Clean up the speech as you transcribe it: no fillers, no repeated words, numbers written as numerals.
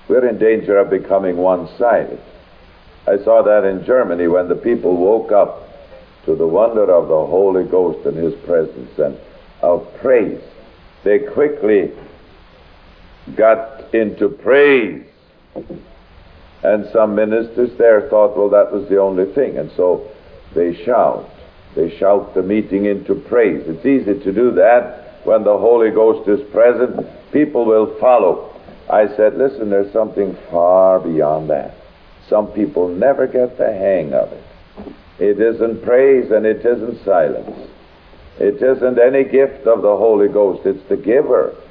we're in danger of becoming one-sided. I saw that in Germany when the people woke up to the wonder of the Holy Ghost and His presence and of praise. They quickly got into praise. And some ministers there thought, well, that was the only thing. And so they shout. They shout the meeting into praise. It's easy to do that when the Holy Ghost is present. People will follow. I said, listen, there's something far beyond that. Some people never get the hang of it. It isn't praise and it isn't silence. It isn't any gift of the Holy Ghost. It's the giver